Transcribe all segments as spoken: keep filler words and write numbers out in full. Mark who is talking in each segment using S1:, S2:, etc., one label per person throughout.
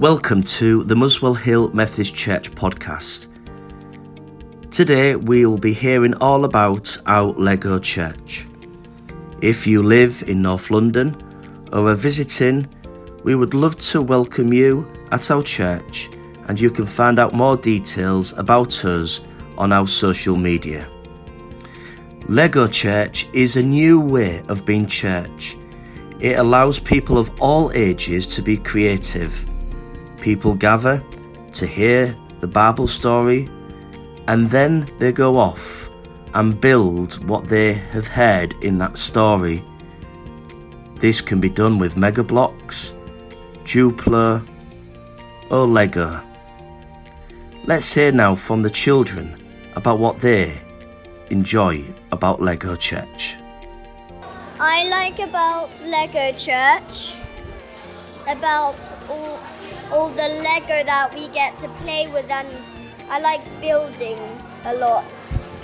S1: Welcome to the Muswell Hill Methodist Church podcast. Today we will be hearing all about our Lego Church. If you live in North London or are visiting, we would love to welcome you at our church, and you can find out more details about us on our social media. Lego Church is a new way of being church. It allows people of all ages to be creative. People gather to hear the Bible story, and then they go off and build what they have heard in that story. This can be done with Mega Bloks, Duplo, or Lego. Let's hear now from the children about what they enjoy about Lego Church.
S2: I like about Lego Church, about all, all the Lego that we get to play with, and I like building a lot.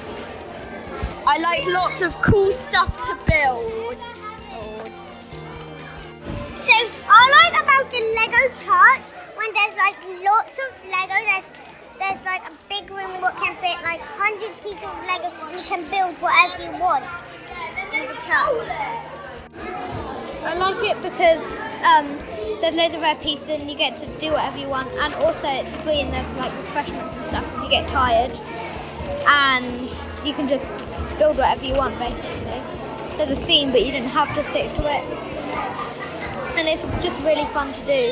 S3: I like lots of cool stuff to build.
S4: So I like about the Lego Church when there's like lots of Lego, there's there's like a big room that can fit like one hundred pieces of Lego, and you can build whatever you want in the church.
S5: I like it because um, there's loads of rare pieces and you get to do whatever you want, and also it's free and there's like refreshments and stuff if you get tired, and you can just build whatever you want basically. There's a scene but you didn't have to stick to it, and it's just really fun to do.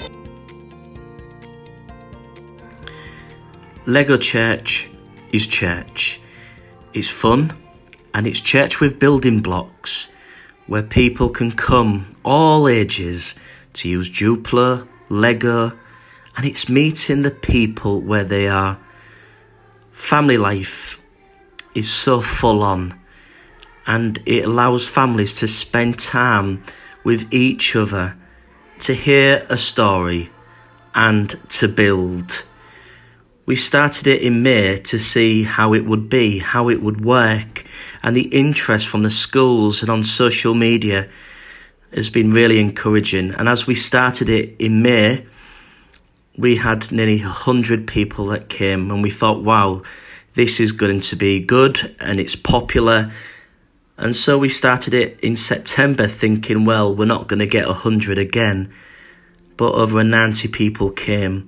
S1: Lego Church is church. It's fun, and it's church with building blocks where people can come, all ages, to use Duplo, Lego, and it's meeting the people where they are. Family life is so full on, and it allows families to spend time with each other, to hear a story and to build. We started it in May to see how it would be, how it would work, and the interest from the schools and on social media has been really encouraging. And as we started it in May, we had nearly one hundred people that came, and we thought, wow, this is going to be good and it's popular. And so we started it in September thinking, well, we're not going to get one hundred again, but over ninety people came.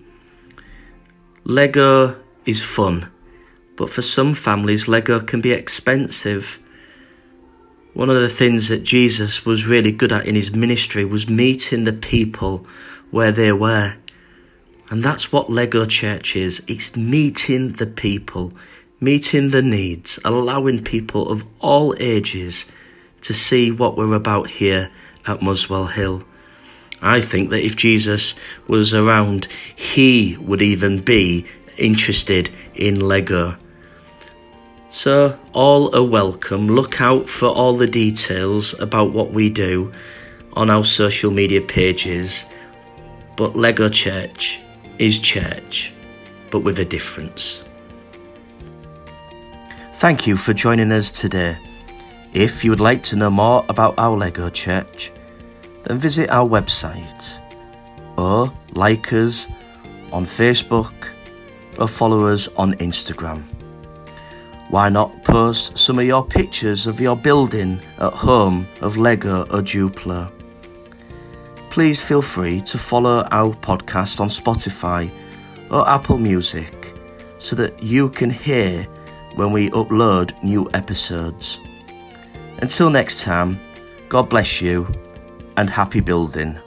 S1: Lego is fun, but for some families, Lego can be expensive. One of the things that Jesus was really good at in his ministry was meeting the people where they were. And that's what Lego Church is. It's meeting the people, meeting the needs, allowing people of all ages to see what we're about here at Muswell Hill. I think that if Jesus was around, he would even be interested in Lego. So all are welcome. Look out for all the details about what we do on our social media pages. But Lego Church is church, but with a difference. Thank you for joining us today. If you would like to know more about our Lego Church, then visit our website, or like us on Facebook, or follow us on Instagram. Why not post some of your pictures of your building at home of Lego or Duplo? Please feel free to follow our podcast on Spotify or Apple Music so that you can hear when we upload new episodes. Until next time, God bless you and happy building.